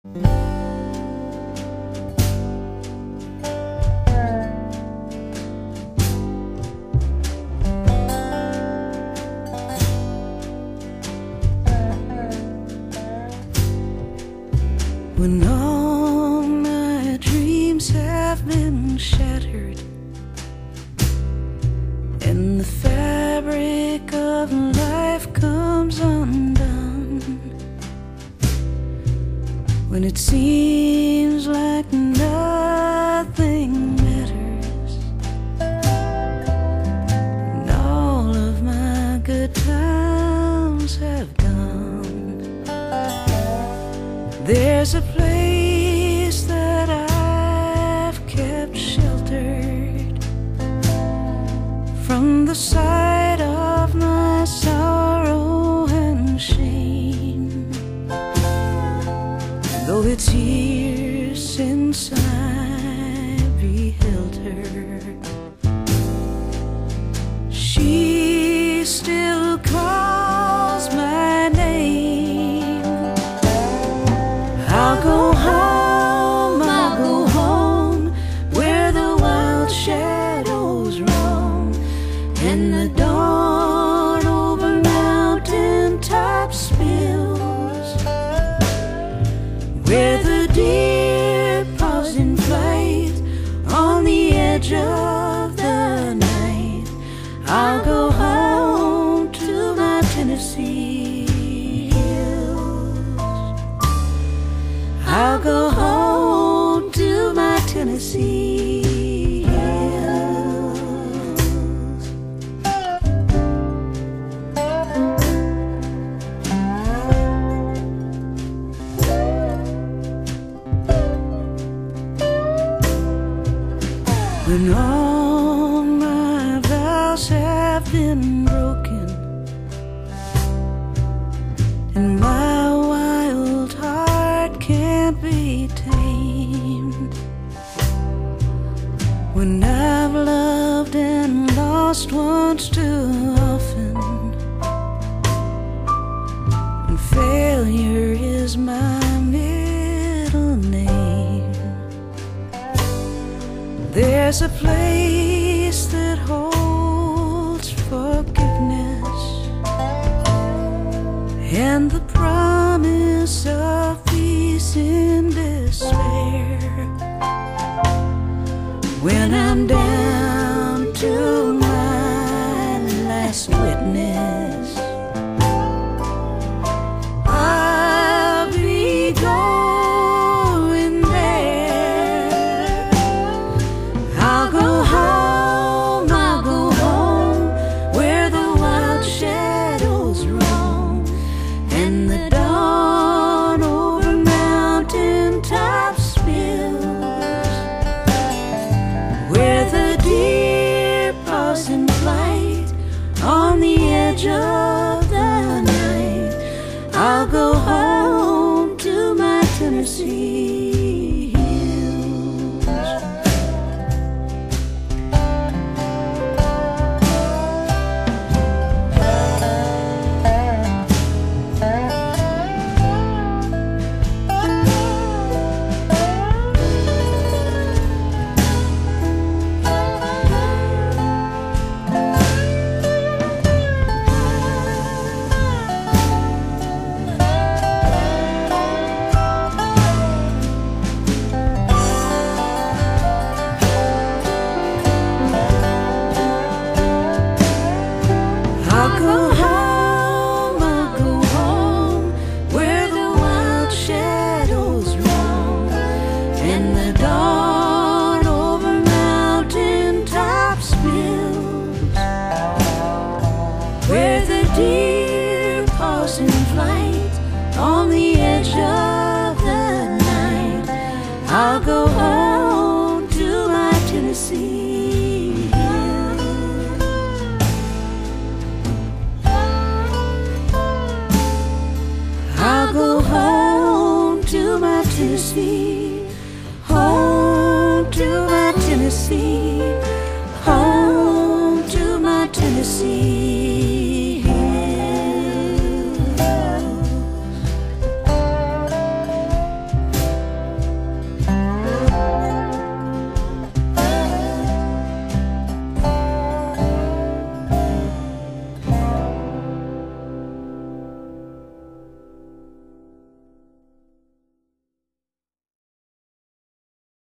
When all my dreams have been shattered and the fabric of life comes undone, when it seems like nothing matters and all of my good times have gone, there's a place that I've kept sheltered from the sight of my sorrow and shame. Though it's years since I beheld her, she still calls my name. I'll go home, I'll go home, where the wild shadows roam, and the dawn over mountain tops spills, where the deer pause in flight on the edge of the night. I'll go home to my Tennessee hills. I'll go home to my Tennessee hills. When all my vows have been broken and my wild heart can't be tamed, when I've loved and lost once too often, and failure is my middle name, there's a place that holds forgiveness and the promise of peace in despair. When I'm down to my last witness, I'll be going there. I'll go home, where the wild shadows roam, and the dawn over mountain tops spills, where the deer pause in flight on the edge of the night. I'll go home to my Tennessee hills. I'll go home, where the wild shadows roam, and the dawn over mountain tops spills, where the deer pause in flight on the edge of the night. I'll go home to my Tennessee hills. I'll go home to my Tennessee, home to my Tennessee, home to my Tennessee.